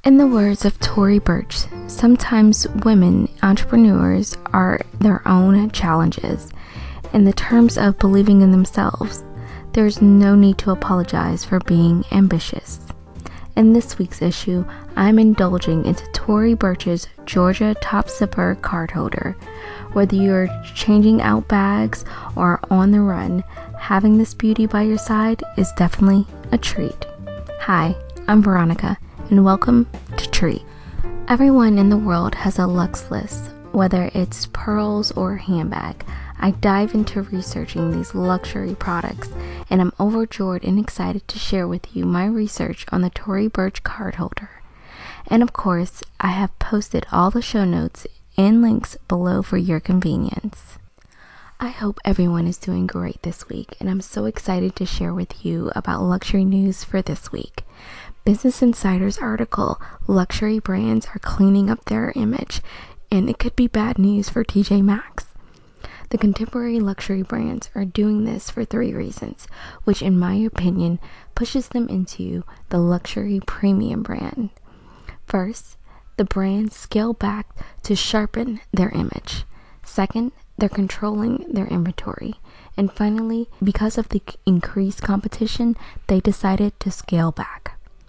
In the words of Tory Burch, sometimes women entrepreneurs are their own challenges. In the terms of believing in themselves, there is no need to apologize for being ambitious. In this week's issue, I'm indulging into Tory Burch's Georgia Top Zipper card holder. Whether you're changing out bags or on the run, having this beauty by your side is definitely a treat. Hi, I'm Veronica, and welcome to Treat. Everyone in the world has a Lux list, whether it's pearls or a handbag. I dive into researching these luxury products, and I'm overjoyed and excited to share with you my research on the Tory Burch card holder. And of course, I have posted all the show notes and links below for your convenience. I hope everyone is doing great this week, and I'm so excited to share with you about luxury news for this week. Business Insider's article, Luxury Brands Are Cleaning Up Their Image, and it could be bad news for TJ Maxx. The contemporary luxury brands are doing this for 3 reasons, which in my opinion pushes them into the luxury premium brand. First, the brands scale back to sharpen their image. Second, they're controlling their inventory. And finally, because of the increased competition, they decided to scale back.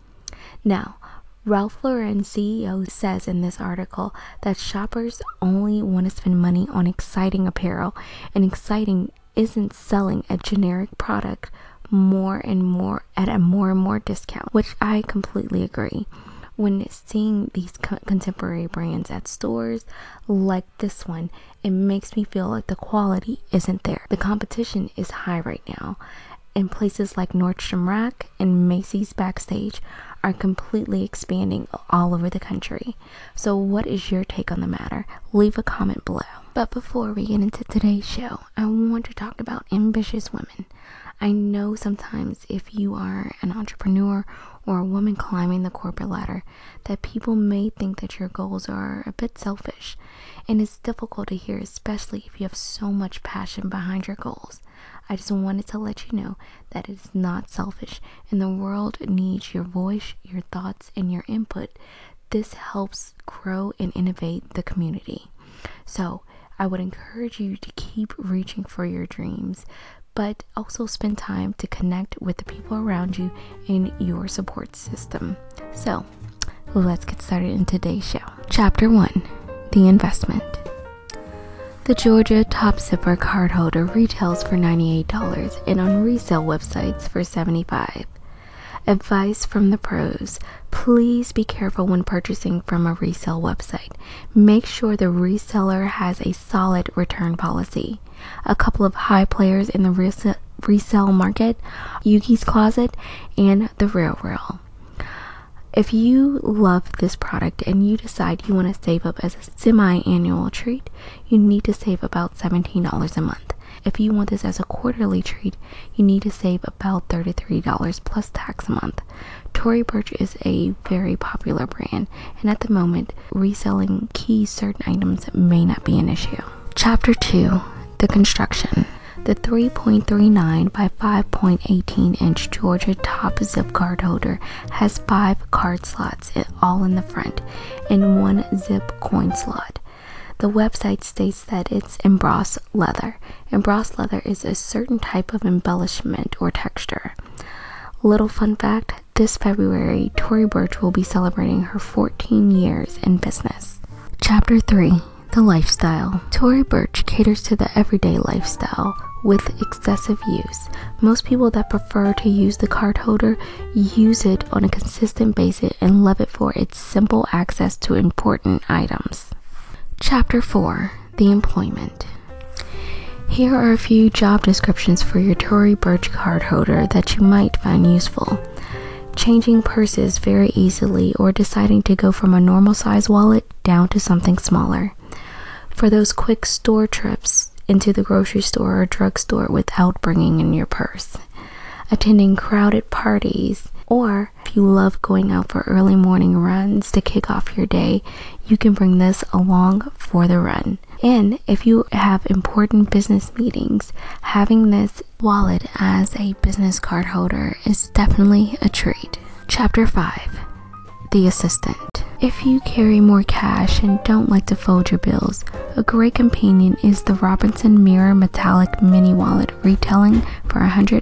Now, Ralph Lauren CEO says in this article that shoppers only want to spend money on exciting apparel, and exciting isn't selling a generic product more and more at a more and more discount, which I completely agree. When seeing these contemporary brands at stores like this one, it makes me feel like the quality isn't there. The competition is high right now, and places like Nordstrom Rack and Macy's Backstage are completely expanding all over the country. So what is your take on the matter? Leave a comment below. But before we get into today's show, I want to talk about ambitious women. I know sometimes if you are an entrepreneur or a woman climbing the corporate ladder, that people may think that your goals are a bit selfish. And it's difficult to hear, especially if you have so much passion behind your goals. I just wanted to let you know that it's not selfish, and the world needs your voice, your thoughts, and your input. This helps grow and innovate the community. So I would encourage you to keep reaching for your dreams, but also spend time to connect with the people around you in your support system. So let's get started in today's show. Chapter 1, The Investment. The Georgia Top Zipper card holder retails for $98 and on resale websites for $75. Advice from the pros: please be careful when purchasing from a resale website. Make sure the reseller has a solid return policy. A couple of high players in the resale market: Yuki's Closet and The RealReal. If you love this product and you decide you want to save up as a semi-annual treat, you need to save about $17 a month. If you want this as a quarterly treat, you need to save about $33 plus tax a month. Tory Burch is a very popular brand, and at the moment, reselling key certain items may not be an issue. Chapter 2, The Construction. The 3.39 by 5.18 inch Georgia Top Zip card holder has 5 card slots, all in the front, and 1 zip coin slot. The website states that it's embossed leather. Embossed leather is a certain type of embellishment or texture. Little fun fact, this February, Tory Burch will be celebrating her 14 years in business. Chapter 3, The Lifestyle. Tory Burch caters to the everyday lifestyle with excessive use. Most people that prefer to use the card holder use it on a consistent basis and love it for its simple access to important items. Chapter 4, The Employment. Here are a few job descriptions for your Tory Burch card holder that you might find useful. Changing purses very easily or deciding to go from a normal size wallet down to something smaller. For those quick store trips into the grocery store or drugstore without bringing in your purse. Attending crowded parties, or if you love going out for early morning runs to kick off your day, you can bring this along for the run. And if you have important business meetings, having this wallet as a business card holder is definitely a treat. Chapter 5, The Assistant. If you carry more cash and don't like to fold your bills, a great companion is the Robinson Mirror Metallic Mini Wallet, retailing for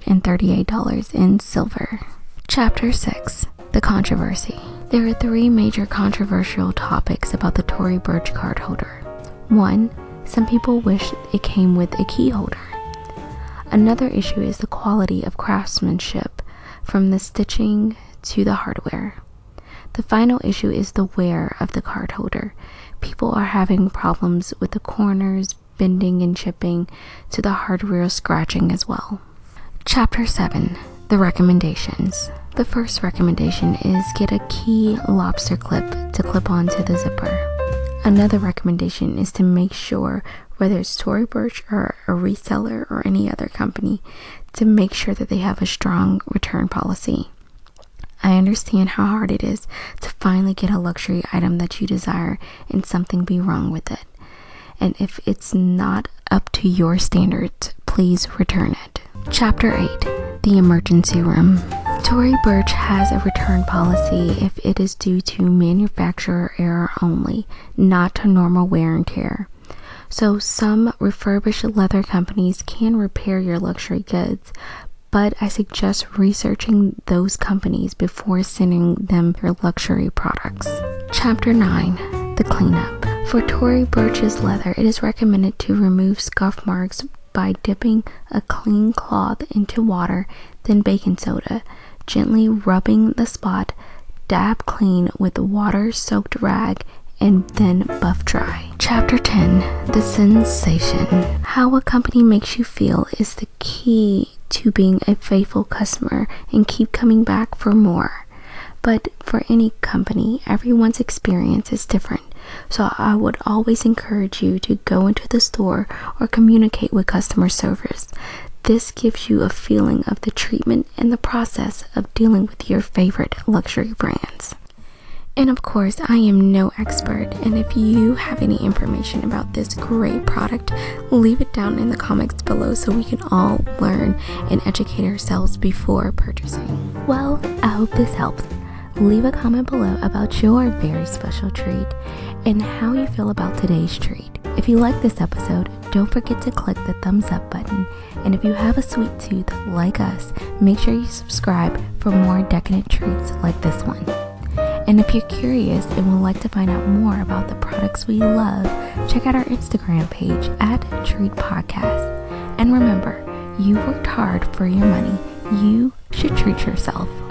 $138 in silver. Chapter 6. The Controversy. There are 3 major controversial topics about the Tory Burch card holder. 1. Some people wish it came with a key holder. Another issue is the quality of craftsmanship, from the stitching to the hardware. The final issue is the wear of the card holder. People are having problems with the corners bending and chipping, to the hardware scratching as well. Chapter 7. The recommendations. The first recommendation is get a key lobster clip to clip onto the zipper. Another recommendation is to make sure, whether it's Tory Burch or a reseller or any other company, to make sure that they have a strong return policy. I understand how hard it is to finally get a luxury item that you desire and something be wrong with it. And if it's not up to your standards, please return it. Chapter 8. The Emergency Room. Tory Burch has a return policy if it is due to manufacturer error only, not to normal wear and tear. So some refurbished leather companies can repair your luxury goods, but I suggest researching those companies before sending them your luxury products. Chapter 9. The Cleanup. For Tory Burch's leather, it is recommended to remove scuff marks by dipping a clean cloth into water, then baking soda, gently rubbing the spot, dab clean with a water-soaked rag, and then buff dry. Chapter 10. The Sensation. How a company makes you feel is the key to being a faithful customer and keep coming back for more. But for any company, everyone's experience is different. So I would always encourage you to go into the store or communicate with customer service. This gives you a feeling of the treatment and the process of dealing with your favorite luxury brands. And of course, I am no expert, and if you have any information about this great product, leave it down in the comments below so we can all learn and educate ourselves before purchasing. Well, I hope this helps. Leave a comment below about your very special treat and how you feel about today's treat. If you like this episode, don't forget to click the thumbs up button. And if you have a sweet tooth like us, make sure you subscribe for more decadent treats like this one. And if you're curious and would like to find out more about the products we love, check out our Instagram page at Treat Podcast. And remember, you worked hard for your money. You should treat yourself.